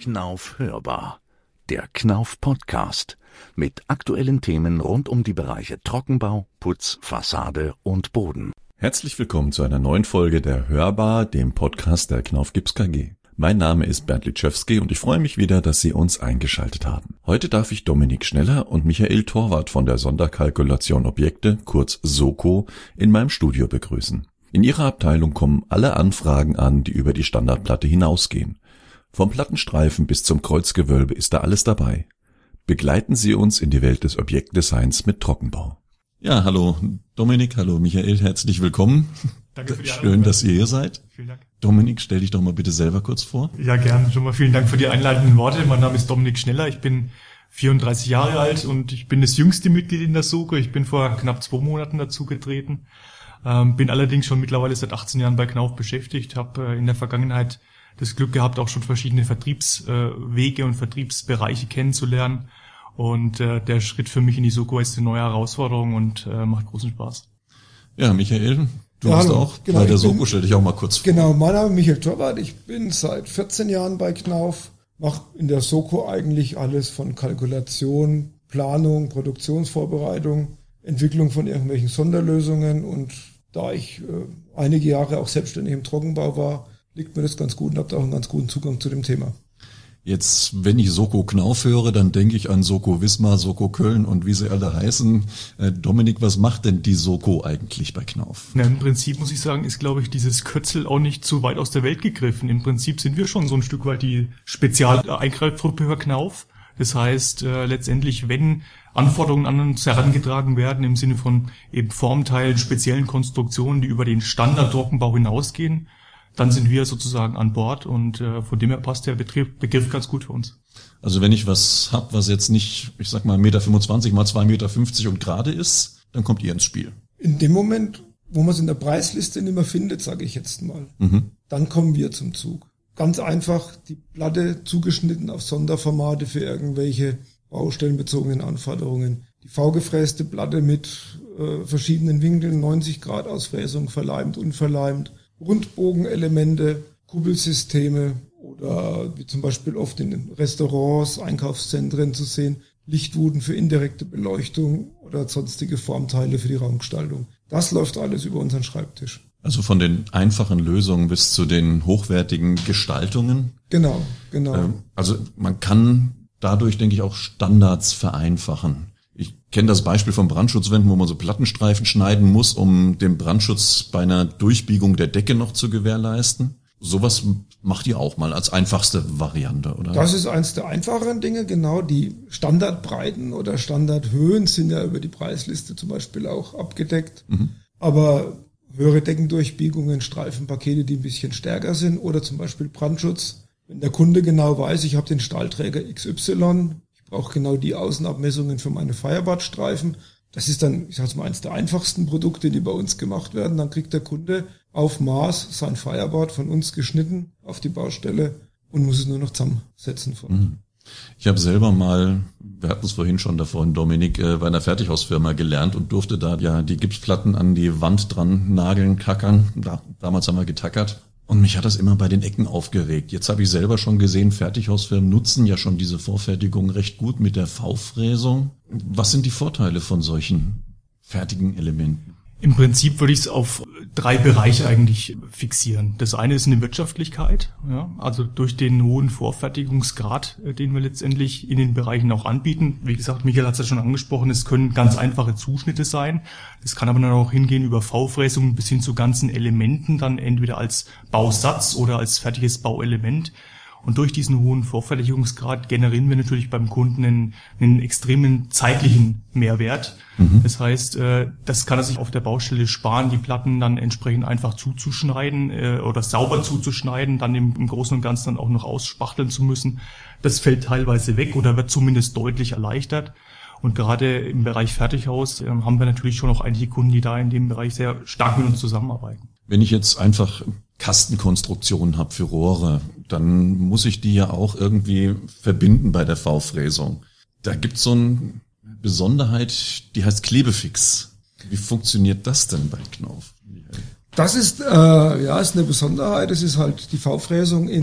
Knauf hörbar. Der Knauf Podcast mit aktuellen Themen rund um die Bereiche Trockenbau, Putz, Fassade und Boden. Herzlich willkommen zu einer neuen Folge der Hörbar, dem Podcast der Knauf Gips KG. Mein Name ist Bernd Litschewski und ich freue mich wieder, dass Sie uns eingeschaltet haben. Heute darf ich Dominik Schneller und Michael Torwart von der Sonderkalkulation Objekte, kurz SOKO, in meinem Studio begrüßen. In ihrer Abteilung kommen alle Anfragen an, die über die Standardplatte hinausgehen. Vom Plattenstreifen bis zum Kreuzgewölbe ist da alles dabei. Begleiten Sie uns in die Welt des Objektdesigns mit Trockenbau. Ja, hallo Dominik, hallo Michael, herzlich willkommen. Danke für die Einladung. Schön, dass ihr hier seid. Vielen Dank. Dominik, stell dich doch mal bitte selber kurz vor. Ja, gern. Schon mal vielen Dank für die einleitenden Worte. Mein Name ist Dominik Schneller, ich bin 34 Jahre alt und ich bin das jüngste Mitglied in der SOKO. Ich bin vor knapp 2 Monaten dazugetreten, bin allerdings schon mittlerweile seit 18 Jahren bei Knauf beschäftigt, habe in der Vergangenheit das Glück gehabt, auch schon verschiedene Vertriebswege und Vertriebsbereiche kennenzulernen. Und der Schritt für mich in die SOKO ist eine neue Herausforderung und macht großen Spaß. Ja, Michael, du bist auch genau, bei der SOKO, stell dich auch mal kurz vor. Genau, mein Name ist Michael Torwart, ich bin seit 14 Jahren bei Knauf, mache in der SOKO eigentlich alles von Kalkulation, Planung, Produktionsvorbereitung, Entwicklung von irgendwelchen Sonderlösungen, und da ich einige Jahre auch selbstständig im Trockenbau war, liegt mir das ganz gut und habe da auch einen ganz guten Zugang zu dem Thema. Jetzt, wenn ich SOKO Knauf höre, dann denke ich an SOKO Wismar, SOKO Köln und wie sie alle heißen. Dominik, was macht denn die SOKO eigentlich bei Knauf? Na, im Prinzip muss ich sagen, ist, glaube ich, dieses Kürzel auch nicht zu weit aus der Welt gegriffen. Im Prinzip sind wir schon so ein Stück weit die Spezialeingreiftruppe für Knauf. Das heißt, letztendlich, wenn Anforderungen an uns herangetragen werden, im Sinne von eben Formteilen, speziellen Konstruktionen, die über den Standard-Trockenbau hinausgehen, dann sind wir sozusagen an Bord, und von dem her passt der Begriff ganz gut für uns. Also wenn ich was hab, was jetzt nicht, ich sag mal 1,25 Meter mal 2,50 Meter und gerade ist, dann kommt ihr ins Spiel. In dem Moment, wo man es in der Preisliste nicht mehr findet, sage ich jetzt mal, dann kommen wir zum Zug. Ganz einfach die Platte zugeschnitten auf Sonderformate für irgendwelche baustellenbezogenen Anforderungen. Die V-gefräste Platte mit verschiedenen Winkeln, 90 Grad Ausfräsung, verleimt, unverleimt, Rundbogenelemente, Kuppelsysteme oder wie zum Beispiel oft in den Restaurants, Einkaufszentren zu sehen, Lichtwuden für indirekte Beleuchtung oder sonstige Formteile für die Raumgestaltung. Das läuft alles über unseren Schreibtisch. Also von den einfachen Lösungen bis zu den hochwertigen Gestaltungen. Genau. Also man kann dadurch, denke ich, auch Standards vereinfachen. Ich kenne das Beispiel von Brandschutzwänden, wo man so Plattenstreifen schneiden muss, um den Brandschutz bei einer Durchbiegung der Decke noch zu gewährleisten. Sowas macht ihr auch mal als einfachste Variante, oder? Das ist eins der einfacheren Dinge, genau. Die Standardbreiten oder Standardhöhen sind ja über die Preisliste zum Beispiel auch abgedeckt. Aber höhere Deckendurchbiegungen, Streifenpakete, die ein bisschen stärker sind, oder zum Beispiel Brandschutz. Wenn der Kunde genau weiß, ich habe den Stahlträger XY, auch genau die Außenabmessungen für meine Fireboard-Streifen. Das ist dann, ich sage mal, eines der einfachsten Produkte, die bei uns gemacht werden. Dann kriegt der Kunde auf Maß sein Fireboard von uns geschnitten auf die Baustelle und muss es nur noch zusammensetzen. Ich habe selber mal, wir hatten es vorhin schon davon, Dominik, bei einer Fertighausfirma gelernt und durfte da ja die Gipsplatten an die Wand dran nageln, tackern. Damals haben wir getackert. Und mich hat das immer bei den Ecken aufgeregt. Jetzt habe ich selber schon gesehen, Fertighausfirmen nutzen ja schon diese Vorfertigung recht gut mit der V-Fräsung. Was sind die Vorteile von solchen fertigen Elementen? Im Prinzip würde ich es auf 3 Bereiche eigentlich fixieren. Das eine ist eine Wirtschaftlichkeit, ja, also durch den hohen Vorfertigungsgrad, den wir letztendlich in den Bereichen auch anbieten. Wie gesagt, Michael hat es ja schon angesprochen, es können ganz einfache Zuschnitte sein. Das kann aber dann auch hingehen über V-Fräsungen bis hin zu ganzen Elementen, dann entweder als Bausatz oder als fertiges Bauelement. Und durch diesen hohen Vorfertigungsgrad generieren wir natürlich beim Kunden einen extremen zeitlichen Mehrwert. Das heißt, das kann er sich auf der Baustelle sparen, die Platten dann entsprechend einfach zuzuschneiden oder sauber zuzuschneiden, dann im Großen und Ganzen dann auch noch ausspachteln zu müssen. Das fällt teilweise weg oder wird zumindest deutlich erleichtert. Und gerade im Bereich Fertighaus haben wir natürlich schon auch einige Kunden, die da in dem Bereich sehr stark mit uns zusammenarbeiten. Wenn ich jetzt einfach Kastenkonstruktionen habe für Rohre, dann muss ich die ja auch irgendwie verbinden bei der V-Fräsung. Da gibt's so eine Besonderheit, die heißt Klebefix. Wie funktioniert das denn bei Knauf? Das ist ist eine Besonderheit. Das ist halt die V-Fräsung in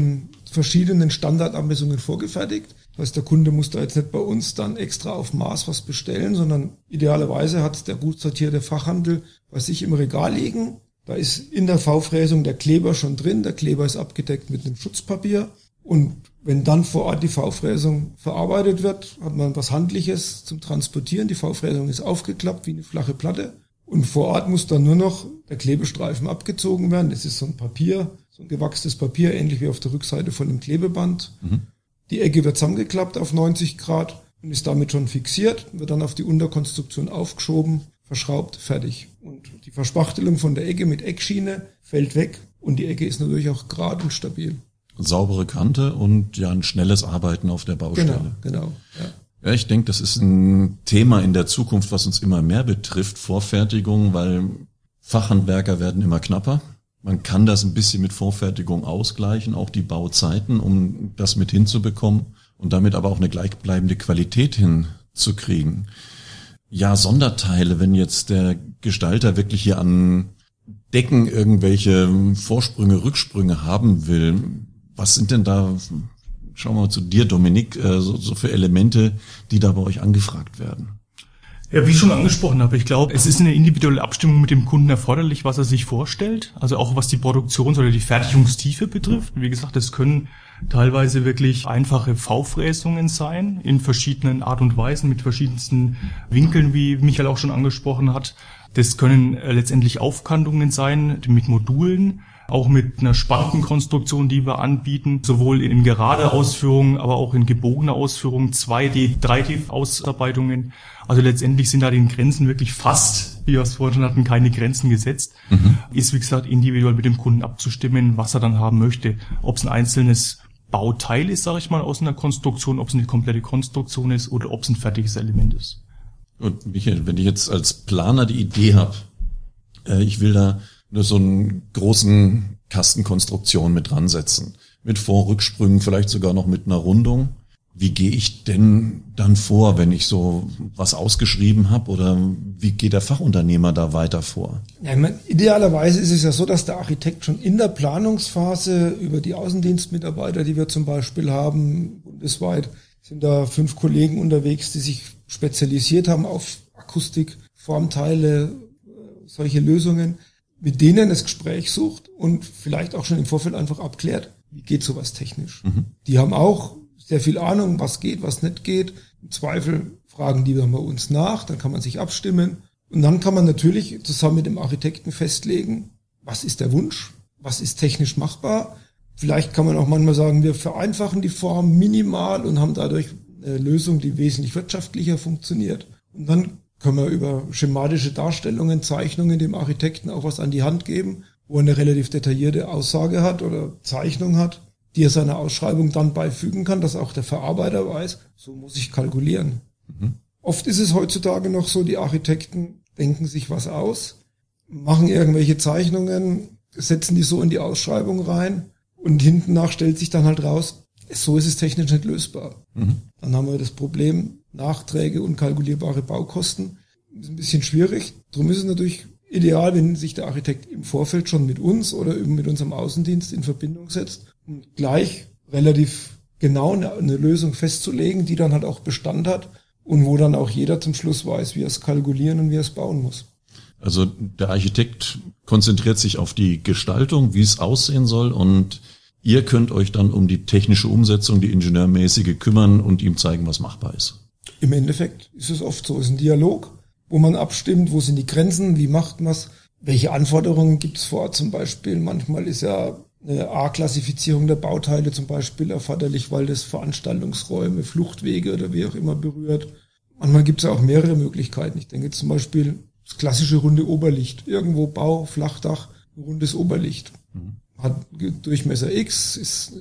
verschiedenen Standardabmessungen vorgefertigt. Das heißt, der Kunde muss da jetzt nicht bei uns dann extra auf Maß was bestellen, sondern idealerweise hat der gut sortierte Fachhandel bei sich im Regal liegen. Da ist in der V-Fräsung der Kleber schon drin. Der Kleber ist abgedeckt mit einem Schutzpapier. Und wenn dann vor Ort die V-Fräsung verarbeitet wird, hat man was Handliches zum Transportieren. Die V-Fräsung ist aufgeklappt wie eine flache Platte. Und vor Ort muss dann nur noch der Klebestreifen abgezogen werden. Das ist so ein Papier, so ein gewachstes Papier, ähnlich wie auf der Rückseite von dem Klebeband. Die Ecke wird zusammengekappt auf 90 Grad und ist damit schon fixiert, wird dann auf die Unterkonstruktion aufgeschoben, verschraubt, fertig. Und die Verspachtelung von der Ecke mit Eckschiene fällt weg und die Ecke ist natürlich auch gerade und stabil. Saubere Kante und ja ein schnelles Arbeiten auf der Baustelle. Genau. Ja, ich denke, das ist ein Thema in der Zukunft, was uns immer mehr betrifft, Vorfertigung, weil Fachhandwerker werden immer knapper. Man kann das ein bisschen mit Vorfertigung ausgleichen, auch die Bauzeiten, um das mit hinzubekommen und damit aber auch eine gleichbleibende Qualität hinzukriegen. Ja, Sonderteile, wenn jetzt der Gestalter wirklich hier an Decken irgendwelche Vorsprünge, Rücksprünge haben will, was sind denn da, schauen wir mal zu dir, Dominik, so für Elemente, die da bei euch angefragt werden? Ja, wie ich schon angesprochen habe, ich glaube, es ist eine individuelle Abstimmung mit dem Kunden erforderlich, was er sich vorstellt. Also auch was die Produktions- oder die Fertigungstiefe betrifft. Wie gesagt, es können teilweise wirklich einfache V-Fräsungen sein, in verschiedenen Art und Weisen, mit verschiedensten Winkeln, wie Michael auch schon angesprochen hat. Das können letztendlich Aufkantungen sein mit Modulen, auch mit einer Spantenkonstruktion, die wir anbieten, sowohl in gerade Ausführungen, aber auch in gebogene Ausführungen, 2D, 3D-Ausarbeitungen. Also letztendlich sind da den Grenzen wirklich fast, wie wir es vorhin schon hatten, keine Grenzen gesetzt. Ist, wie gesagt, individuell mit dem Kunden abzustimmen, was er dann haben möchte. Ob es ein einzelnes Bauteil ist, sage ich mal, aus einer Konstruktion, ob es eine komplette Konstruktion ist oder ob es ein fertiges Element ist. Und Michael, wenn ich jetzt als Planer die Idee habe, ich will da nur so einen großen Kastenkonstruktion mit dran setzen, mit Vor- und Rücksprüngen, vielleicht sogar noch mit einer Rundung. Wie gehe ich denn dann vor, wenn ich so was ausgeschrieben habe, oder wie geht der Fachunternehmer da weiter vor? Ja, ich meine, idealerweise ist es ja so, dass der Architekt schon in der Planungsphase über die Außendienstmitarbeiter, die wir zum Beispiel haben, bundesweit sind da 5 Kollegen unterwegs, die sich spezialisiert haben auf Akustik, Formteile, solche Lösungen, mit denen das Gespräch sucht und vielleicht auch schon im Vorfeld einfach abklärt, wie geht sowas technisch. Die haben auch sehr viel Ahnung, was geht, was nicht geht. Im Zweifel fragen die dann bei uns nach, dann kann man sich abstimmen. Und dann kann man natürlich zusammen mit dem Architekten festlegen, was ist der Wunsch, was ist technisch machbar. Vielleicht kann man auch manchmal sagen, wir vereinfachen die Form minimal und haben dadurch eine Lösung, die wesentlich wirtschaftlicher funktioniert. Und dann können wir über schematische Darstellungen, Zeichnungen dem Architekten auch was an die Hand geben, wo er eine relativ detaillierte Aussage hat oder Zeichnung hat, die er seiner Ausschreibung dann beifügen kann, dass auch der Verarbeiter weiß, so muss ich kalkulieren. Oft ist es heutzutage noch so, die Architekten denken sich was aus, machen irgendwelche Zeichnungen, setzen die so in die Ausschreibung rein und hinten nach stellt sich dann halt raus, so ist es technisch nicht lösbar. Dann haben wir das Problem, Nachträge, unkalkulierbare Baukosten. Das ist ein bisschen schwierig. Darum ist es natürlich ideal, wenn sich der Architekt im Vorfeld schon mit uns oder eben mit unserem Außendienst in Verbindung setzt, um gleich relativ genau eine Lösung festzulegen, die dann halt auch Bestand hat und wo dann auch jeder zum Schluss weiß, wie er es kalkulieren und wie er es bauen muss. Also der Architekt konzentriert sich auf die Gestaltung, wie es aussehen soll, und ihr könnt euch dann um die technische Umsetzung, die ingenieurmäßige kümmern und ihm zeigen, was machbar ist. Im Endeffekt ist es oft so, es ist ein Dialog, wo man abstimmt, wo sind die Grenzen, wie macht man es, welche Anforderungen gibt es vor Ort zum Beispiel. Manchmal ist ja eine A-Klassifizierung der Bauteile zum Beispiel erforderlich, weil das Veranstaltungsräume, Fluchtwege oder wie auch immer berührt. Manchmal gibt es ja auch mehrere Möglichkeiten. Ich denke zum Beispiel das klassische runde Oberlicht. Irgendwo Bau, Flachdach, ein rundes Oberlicht. Hat Durchmesser X,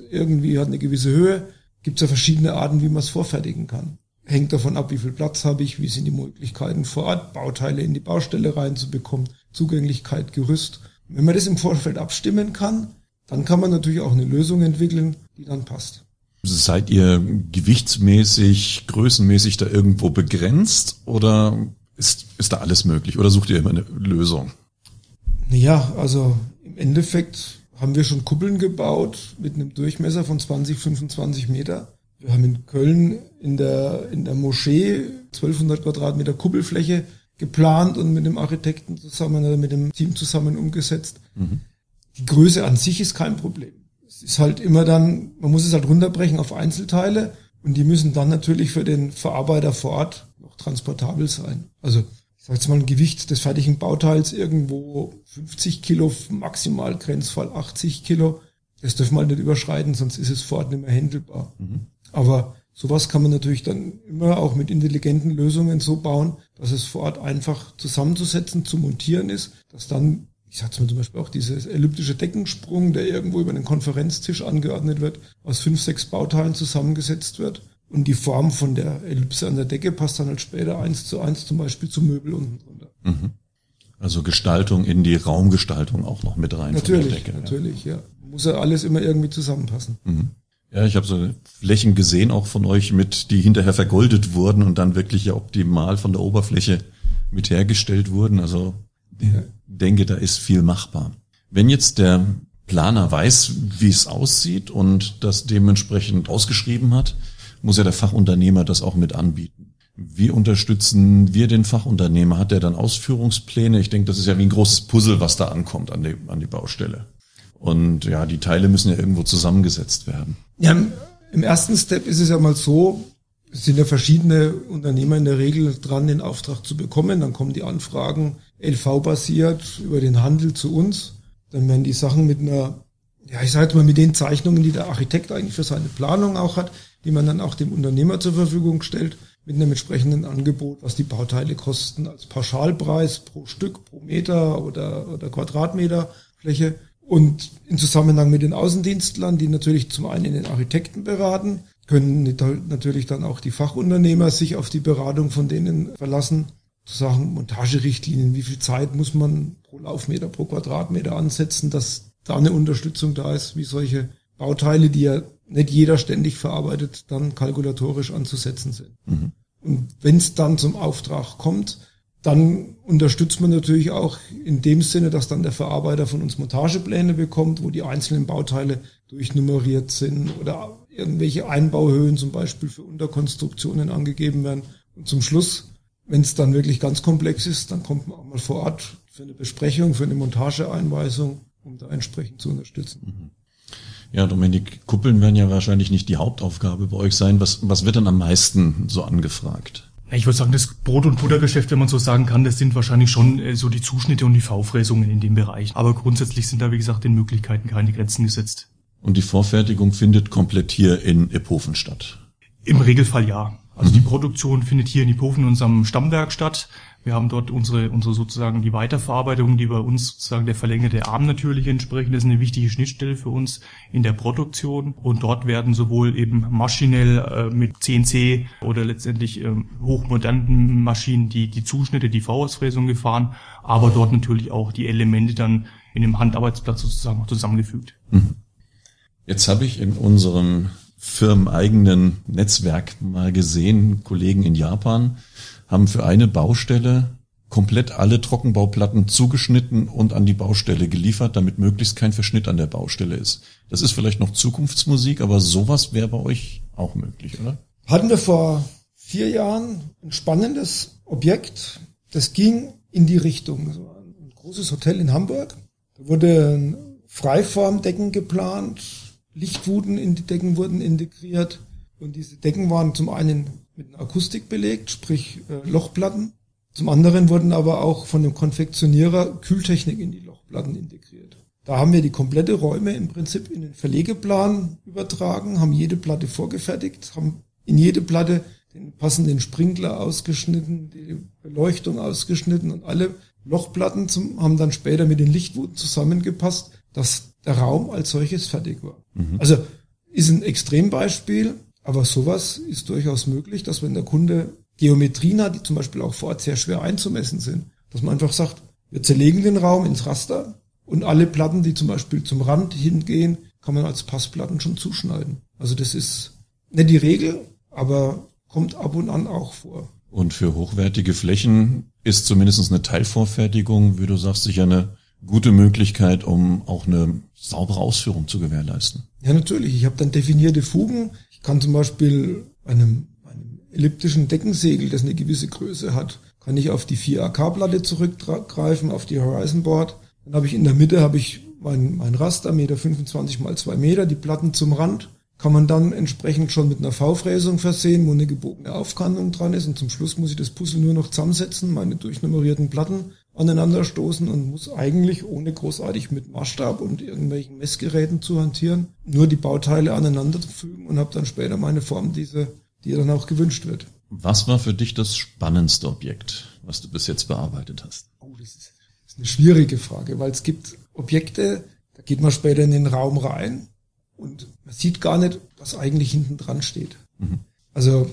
hat eine gewisse Höhe. Gibt es ja verschiedene Arten, wie man es vorfertigen kann. Hängt davon ab, wie viel Platz habe ich, wie sind die Möglichkeiten vor Ort, Bauteile in die Baustelle reinzubekommen, Zugänglichkeit, Gerüst. Wenn man das im Vorfeld abstimmen kann, dann kann man natürlich auch eine Lösung entwickeln, die dann passt. Seid ihr gewichtsmäßig, größenmäßig da irgendwo begrenzt, oder ist da alles möglich, oder sucht ihr immer eine Lösung? Naja, also im Endeffekt haben wir schon Kuppeln gebaut mit einem Durchmesser von 20, 25 Meter. Wir haben in Köln in der Moschee 1200 Quadratmeter Kuppelfläche geplant und mit dem Architekten zusammen oder mit dem Team zusammen umgesetzt. Mhm. Die Größe an sich ist kein Problem. Es ist halt immer dann, man muss es halt runterbrechen auf Einzelteile und die müssen dann natürlich für den Verarbeiter vor Ort noch transportabel sein. Also ich sage jetzt mal ein Gewicht des fertigen Bauteils irgendwo 50 Kilo, maximal Grenzfall 80 Kilo. Das dürfen wir halt nicht überschreiten, sonst ist es vor Ort nicht mehr händelbar. Mhm. Aber sowas kann man natürlich dann immer auch mit intelligenten Lösungen so bauen, dass es vor Ort einfach zusammenzusetzen, zu montieren ist, dass dann, ich sag's mal zum Beispiel auch dieses elliptische Deckensprung, der irgendwo über einen Konferenztisch angeordnet wird, aus 5, 6 Bauteilen zusammengesetzt wird. Und die Form von der Ellipse an der Decke passt dann halt später 1:1 zum Beispiel zum Möbel unten drunter. Mhm. Also Gestaltung in die Raumgestaltung auch noch mit rein. Natürlich, von der Decke, natürlich, ja. Muss ja alles immer irgendwie zusammenpassen. Mhm. Ja, ich habe so Flächen gesehen, auch von euch die hinterher vergoldet wurden und dann wirklich ja optimal von der Oberfläche mit hergestellt wurden. Also ich denke, da ist viel machbar. Wenn jetzt der Planer weiß, wie es aussieht und das dementsprechend ausgeschrieben hat, muss ja der Fachunternehmer das auch mit anbieten. Wie unterstützen wir den Fachunternehmer? Hat der dann Ausführungspläne? Ich denke, das ist ja wie ein großes Puzzle, was da ankommt an die Baustelle. Und ja, die Teile müssen ja irgendwo zusammengesetzt werden. Ja, im ersten Step ist es ja mal so, es sind ja verschiedene Unternehmer in der Regel dran, den Auftrag zu bekommen. Dann kommen die Anfragen LV-basiert über den Handel zu uns. Dann werden die Sachen mit mit den Zeichnungen, die der Architekt eigentlich für seine Planung auch hat, die man dann auch dem Unternehmer zur Verfügung stellt, mit einem entsprechenden Angebot, was die Bauteile kosten, als Pauschalpreis pro Stück, pro Meter oder Quadratmeter Fläche. Und in Zusammenhang mit den Außendienstlern, die natürlich zum einen den Architekten beraten, können natürlich dann auch die Fachunternehmer sich auf die Beratung von denen verlassen. Zu sagen, Montagerichtlinien, wie viel Zeit muss man pro Laufmeter, pro Quadratmeter ansetzen, dass da eine Unterstützung da ist, wie solche Bauteile, die ja nicht jeder ständig verarbeitet, dann kalkulatorisch anzusetzen sind. Mhm. Und wenn es dann zum Auftrag kommt, dann unterstützt man natürlich auch in dem Sinne, dass dann der Verarbeiter von uns Montagepläne bekommt, wo die einzelnen Bauteile durchnummeriert sind oder irgendwelche Einbauhöhen zum Beispiel für Unterkonstruktionen angegeben werden. Und zum Schluss, wenn es dann wirklich ganz komplex ist, dann kommt man auch mal vor Ort für eine Besprechung, für eine Montageeinweisung, um da entsprechend zu unterstützen. Mhm. Ja, Dominik, Kuppeln werden ja wahrscheinlich nicht die Hauptaufgabe bei euch sein. Was wird denn am meisten so angefragt? Ich würde sagen, das Brot- und Buttergeschäft, wenn man so sagen kann, das sind wahrscheinlich schon so die Zuschnitte und die V-Fräsungen in dem Bereich. Aber grundsätzlich sind da, wie gesagt, den Möglichkeiten keine Grenzen gesetzt. Und die Vorfertigung findet komplett hier in Iphofen statt? Im Regelfall ja. Also die Produktion findet hier in Iphofen in unserem Stammwerk statt. Wir haben dort unsere sozusagen die Weiterverarbeitung, die bei uns sozusagen der verlängerte Arm natürlich entsprechen. Das ist eine wichtige Schnittstelle für uns in der Produktion. Und dort werden sowohl eben maschinell mit CNC oder letztendlich hochmodernen Maschinen die Zuschnitte, die V-Ausfräsung gefahren, aber dort natürlich auch die Elemente dann in dem Handarbeitsplatz sozusagen zusammengefügt. Jetzt habe ich in unserem firmeneigenen Netzwerk mal gesehen, Kollegen in Japan haben für eine Baustelle komplett alle Trockenbauplatten zugeschnitten und an die Baustelle geliefert, damit möglichst kein Verschnitt an der Baustelle ist. Das ist vielleicht noch Zukunftsmusik, aber sowas wäre bei euch auch möglich, oder? Hatten wir vor 4 Jahren ein spannendes Objekt, das ging in die Richtung. So ein großes Hotel in Hamburg. Da wurde Freiformdecken geplant, Lichtwuden in die Decken wurden integriert und diese Decken waren zum einen mit einer Akustik belegt, sprich Lochplatten. Zum anderen wurden aber auch von dem Konfektionierer Kühltechnik in die Lochplatten integriert. Da haben wir die komplette Räume im Prinzip in den Verlegeplan übertragen, haben jede Platte vorgefertigt, haben in jede Platte den passenden Sprinkler ausgeschnitten, die Beleuchtung ausgeschnitten und alle Lochplatten haben dann später mit den Lichtwuden zusammengepasst, dass der Raum als solches fertig war. Also ist ein Extrembeispiel, aber sowas ist durchaus möglich, dass wenn der Kunde Geometrien hat, die zum Beispiel auch vor Ort sehr schwer einzumessen sind, dass man einfach sagt, wir zerlegen den Raum ins Raster und alle Platten, die zum Beispiel zum Rand hingehen, kann man als Passplatten schon zuschneiden. Also das ist nicht die Regel, aber kommt ab und an auch vor. Und für hochwertige Flächen ist zumindest eine Teilvorfertigung, wie du sagst, sicher eine gute Möglichkeit, um auch eine saubere Ausführung zu gewährleisten. Ja, natürlich. Ich habe dann definierte Fugen. Ich kann zum Beispiel einem elliptischen Deckensegel, das eine gewisse Größe hat, kann ich auf die 4AK-Platte zurückgreifen, auf die Horizon Board. Dann habe ich in der Mitte mein Raster, 1,25 Meter mal 2 Meter, die Platten zum Rand. Kann man dann entsprechend schon mit einer V-Fräsung versehen, wo eine gebogene Aufkantung dran ist. Und zum Schluss muss ich das Puzzle nur noch zusammensetzen, meine durchnummerierten Platten aneinander stoßen und muss eigentlich, ohne großartig mit Maßstab und irgendwelchen Messgeräten zu hantieren, nur die Bauteile aneinander fügen und habe dann später meine Form, die dann auch gewünscht wird. Was war für dich das spannendste Objekt, was du bis jetzt bearbeitet hast? Oh, das ist eine schwierige Frage, weil es gibt Objekte, da geht man später in den Raum rein und man sieht gar nicht, was eigentlich hinten dran steht. Mhm. Also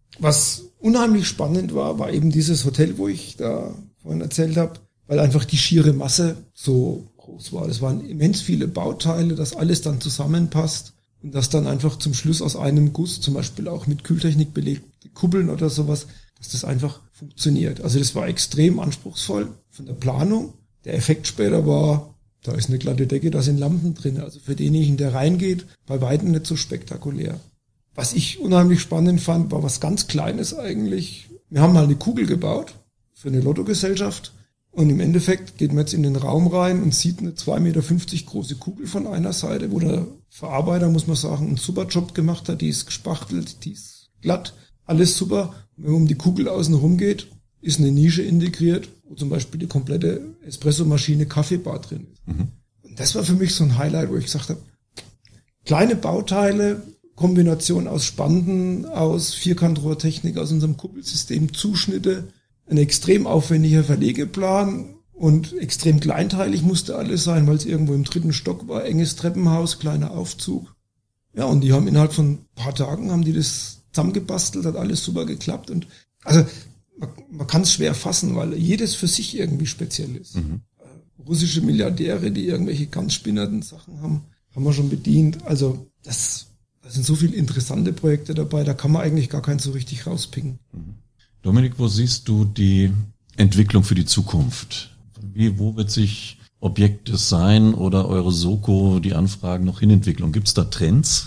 was unheimlich spannend war eben dieses Hotel, wo ich da vorhin erzählt habe, weil einfach die schiere Masse so groß war. Das waren immens viele Bauteile, dass alles dann zusammenpasst und dass dann einfach zum Schluss aus einem Guss, zum Beispiel auch mit Kühltechnik belegte Kuppeln oder sowas, dass das einfach funktioniert. Also das war extrem anspruchsvoll von der Planung. Der Effekt später war, da ist eine glatte Decke, da sind Lampen drin. Also für denjenigen, der reingeht, bei weitem nicht so spektakulär. Was ich unheimlich spannend fand, war was ganz Kleines eigentlich. Wir haben mal eine Kugel gebaut für eine Lottogesellschaft und im Endeffekt geht man jetzt in den Raum rein und sieht eine 2,50 Meter große Kugel von einer Seite, wo der Verarbeiter, muss man sagen, einen super Job gemacht hat. Die ist gespachtelt, die ist glatt, alles super. Und wenn man um die Kugel außen rum geht, ist eine Nische integriert, wo zum Beispiel die komplette Espressomaschine Kaffeebar drin ist. Mhm. Und das war für mich so ein Highlight, wo ich gesagt habe, kleine Bauteile, Kombination aus Spanden, aus Vierkantrohrtechnik, aus unserem Kuppelsystem, Zuschnitte, ein extrem aufwendiger Verlegeplan und extrem kleinteilig musste alles sein, weil es irgendwo im 3. Stock war, enges Treppenhaus, kleiner Aufzug. Ja, und die haben innerhalb von ein paar Tagen haben die das zusammengebastelt, hat alles super geklappt und also man kann es schwer fassen, weil jedes für sich irgendwie speziell ist. Mhm. Russische Milliardäre, die irgendwelche ganz spinnerten Sachen haben wir schon bedient. Also da sind so viele interessante Projekte dabei, da kann man eigentlich gar keinen so richtig rauspicken. Mhm. Dominik, wo siehst du die Entwicklung für die Zukunft? Wo wird sich Objektdesign oder eure Soko, die Anfragen noch hinentwickeln? Gibt es da Trends?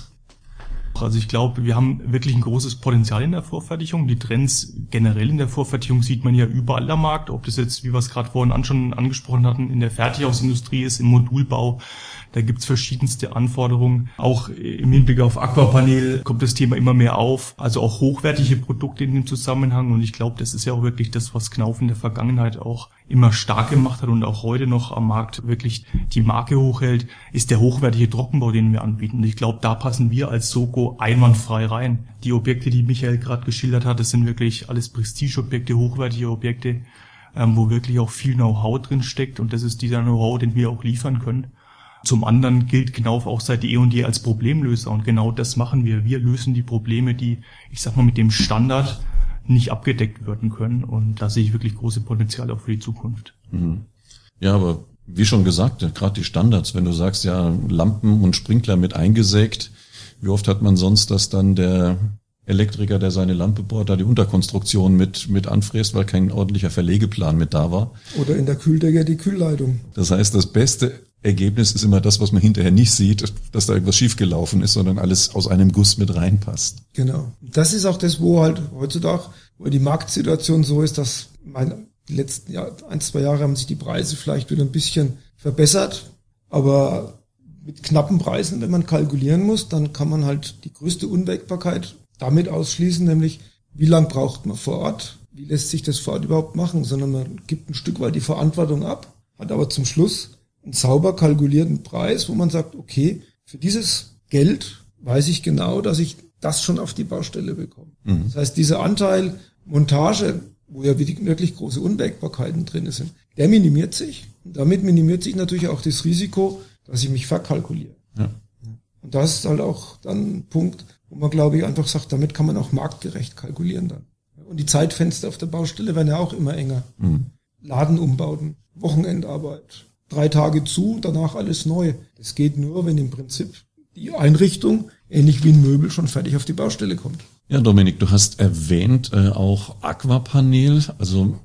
Also ich glaube, wir haben wirklich ein großes Potenzial in der Vorfertigung. Die Trends generell in der Vorfertigung sieht man ja überall am Markt. Ob das jetzt, wie wir es gerade vorhin schon angesprochen hatten, in der Fertighausindustrie ist, im Modulbau. Da gibt's verschiedenste Anforderungen. Auch im Hinblick auf Aquapanel kommt das Thema immer mehr auf. Also auch hochwertige Produkte in dem Zusammenhang. Und ich glaube, das ist ja auch wirklich das, was Knauf in der Vergangenheit auch immer stark gemacht hat und auch heute noch am Markt wirklich die Marke hochhält, ist der hochwertige Trockenbau, den wir anbieten. Und ich glaube, da passen wir als Soko einwandfrei rein. Die Objekte, die Michael gerade geschildert hat, das sind wirklich alles Prestigeobjekte, hochwertige Objekte, wo wirklich auch viel Know-how drin steckt. Und das ist dieser Know-how, den wir auch liefern können. Zum anderen gilt Knauf auch seit eh&je als Problemlöser und genau das machen wir. Wir lösen die Probleme, die, ich sag mal, mit dem Standard nicht abgedeckt werden können und da sehe ich wirklich große Potenziale auch für die Zukunft. Mhm. Ja, aber wie schon gesagt, gerade die Standards, wenn du sagst, ja, Lampen und Sprinkler mit eingesägt, wie oft hat man sonst, dass dann der Elektriker, der seine Lampe bohrt, da die Unterkonstruktion mit anfräst, weil kein ordentlicher Verlegeplan mit da war. Oder in der Kühldecke die Kühlleitung. Das heißt, das beste Ergebnis ist immer das, was man hinterher nicht sieht, dass da irgendwas schiefgelaufen ist, sondern alles aus einem Guss mit reinpasst. Genau. Das ist auch das, wo halt heutzutage, wo die Marktsituation so ist, dass die letzten 1-2 Jahre haben sich die Preise vielleicht wieder ein bisschen verbessert, aber mit knappen Preisen, wenn man kalkulieren muss, dann kann man halt die größte Unwägbarkeit damit ausschließen, nämlich wie lang braucht man vor Ort, wie lässt sich das vor Ort überhaupt machen, sondern man gibt ein Stück weit die Verantwortung ab, hat aber zum Schluss einen sauber kalkulierten Preis, wo man sagt, okay, für dieses Geld weiß ich genau, dass ich das schon auf die Baustelle bekomme. Mhm. Das heißt, dieser Anteil Montage, wo ja wirklich große Unwägbarkeiten drin sind, der minimiert sich. Und damit minimiert sich natürlich auch das Risiko, dass ich mich verkalkuliere. Ja. Und das ist halt auch dann ein Punkt, wo man, glaube ich, einfach sagt, damit kann man auch marktgerecht kalkulieren dann. Und die Zeitfenster auf der Baustelle werden ja auch immer enger. Mhm. Ladenumbauten, Wochenendarbeit, 3 Tage zu, danach alles neu. Das geht nur, wenn im Prinzip die Einrichtung, ähnlich wie ein Möbel, schon fertig auf die Baustelle kommt. Ja, Dominik, du hast erwähnt auch Aquapanel. Also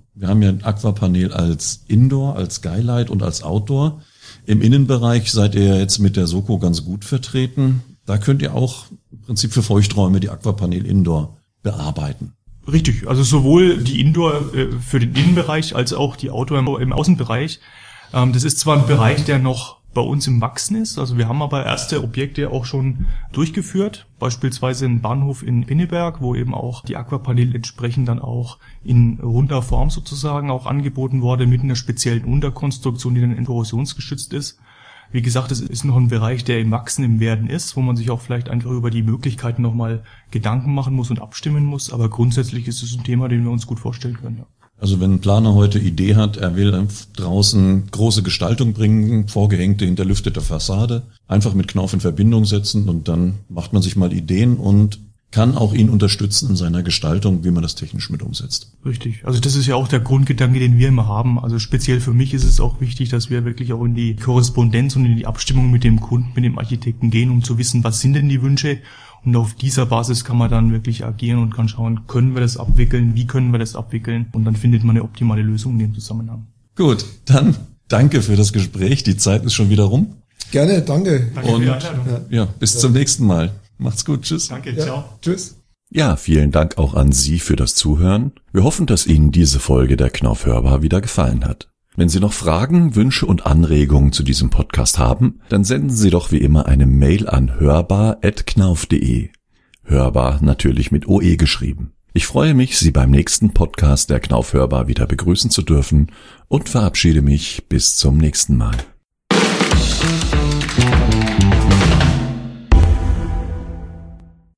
Wir haben ja ein Aquapanel als Indoor, als Skylight und als Outdoor. Im Innenbereich seid ihr jetzt mit der Soko ganz gut vertreten. Da könnt ihr auch im Prinzip für Feuchträume die Aquapanel Indoor bearbeiten. Richtig, also sowohl die Indoor für den Innenbereich als auch die Outdoor im Außenbereich. Das ist zwar ein Bereich, der noch bei uns im Wachsen ist, also wir haben aber erste Objekte auch schon durchgeführt, beispielsweise einen Bahnhof in Pinneberg, wo eben auch die Aquapanel entsprechend dann auch in runder Form sozusagen auch angeboten wurde, mit einer speziellen Unterkonstruktion, die dann korrosionsgeschützt ist. Wie gesagt, es ist noch ein Bereich, der im Wachsen, im Werden ist, wo man sich auch vielleicht einfach über die Möglichkeiten nochmal Gedanken machen muss und abstimmen muss. Aber grundsätzlich ist es ein Thema, den wir uns gut vorstellen können. Ja. Also wenn ein Planer heute Idee hat, er will draußen große Gestaltung bringen, vorgehängte, hinterlüftete Fassade, einfach mit Knauf in Verbindung setzen und dann macht man sich mal Ideen und kann auch ihn unterstützen in seiner Gestaltung, wie man das technisch mit umsetzt. Richtig. Also das ist ja auch der Grundgedanke, den wir immer haben. Also speziell für mich ist es auch wichtig, dass wir wirklich auch in die Korrespondenz und in die Abstimmung mit dem Kunden, mit dem Architekten gehen, um zu wissen, was sind denn die Wünsche. Und auf dieser Basis kann man dann wirklich agieren und kann schauen, können wir das abwickeln, wie können wir das abwickeln. Und dann findet man eine optimale Lösung in dem Zusammenhang. Gut, dann danke für das Gespräch. Die Zeit ist schon wieder rum. Gerne, danke. Danke für die Einladung. Ja, bis zum nächsten Mal. Macht's gut, tschüss. Danke, ciao. Tschüss. Ja, vielen Dank auch an Sie für das Zuhören. Wir hoffen, dass Ihnen diese Folge der Knauf Hörbar wieder gefallen hat. Wenn Sie noch Fragen, Wünsche und Anregungen zu diesem Podcast haben, dann senden Sie doch wie immer eine Mail an hörbar@knauf.de. Hörbar natürlich mit OE geschrieben. Ich freue mich, Sie beim nächsten Podcast der Knauf Hörbar wieder begrüßen zu dürfen und verabschiede mich bis zum nächsten Mal.